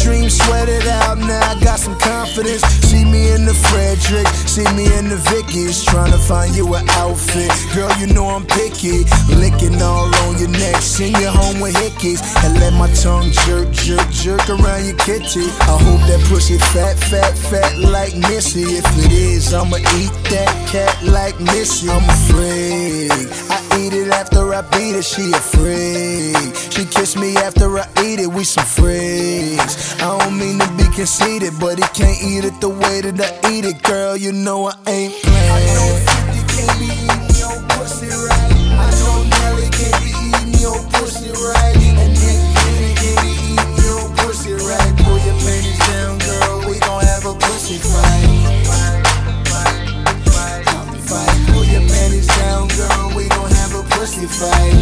dream sweated out, now I got some confidence. See me in the Frederick, see me in the Vicky's, trying to find you an outfit. Girl, you know I'm picky, licking all on your neck, send you home with hickeys, and let my tongue jerk, jerk, jerk around your kitty. I hope that pussy fat, fat, fat like Missy. If it is, I'ma eat that cat like Missy. I'm a freak, I eat it after I beat it, she a freak. She kiss me after I eat it, we some freaks. I don't mean to be conceited, but he can't eat it the way that I eat it. Girl, you know I ain't playing. I know 50 can't be eating your pussy right. I know Nelly can't be eating your pussy right. And Nick can't be eating your pussy right. Pull your panties down, girl, we gon' have a pussy fight. Pull your panties down, girl, we gon' have a pussy fight.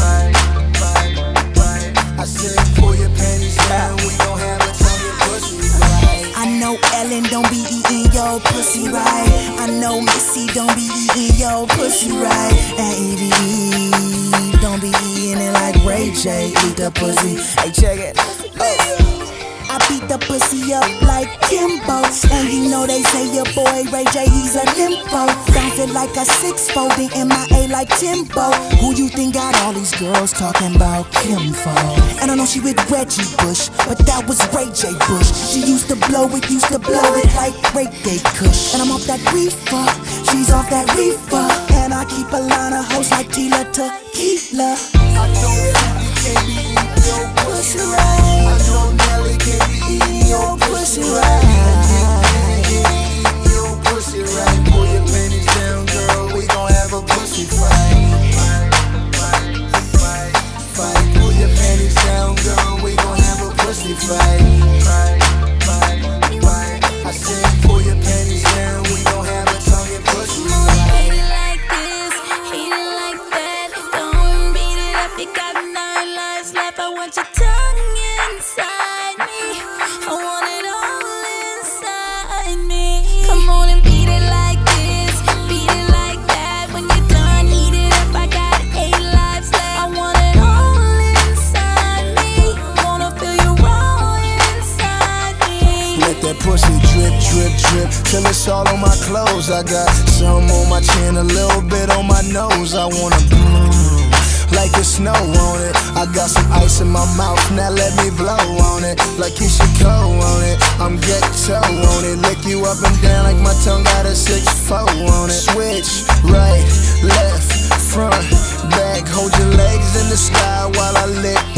I said pull your panties down, we gon' have a tongue pussy fight. I know Ellen don't be eating your pussy right. I know Missy don't be eating your pussy right. And Evie don't be eating it like Ray J eat the pussy. Hey, check it. I beat the pussy up like Kimbo. And you know they say your boy Ray J, he's a nympho. Bounce it like a 6 folding MIA like Timbo. Who you think got all these girls talking about Kimfo? And I know she with Reggie Bush, but that was Ray J Bush. She used to blow it like Ray J Kush. And I'm off that reefer, she's off that reefer. And I keep a line of hoes like Tila Tequila. I know you can't be eating your pussy right. I know Nelly can't be eating your pussy right. And Nick can't be eating your pussy right. Pull your panties down, girl, we gon' have a pussy fight. Pull your panties down, girl, we gon' have a pussy fight. I said pull your panties down, we gon' have a tongue and pussy fight. Hate it like this, hate it like that. Don't beat it up, you got 9 lives left. I want your tongue inside me, I want it all inside me. Come on and beat it like this, beat it like that. When you're done, heat it up, I got 8 lives left. I want it all inside me, wanna feel you all inside me. Let that pussy drip, drip, drip, till it's all on my clothes. I got some on my chin, a little bit on my nose. I wanna like it's snow on it. I got some ice in my mouth, now let me blow on it. Like Keisha Cole on it, I'm ghetto on it. Lick you up and down like my tongue got a 6'4" on it. Switch, right, left, front, back. Hold your legs in the sky while I lick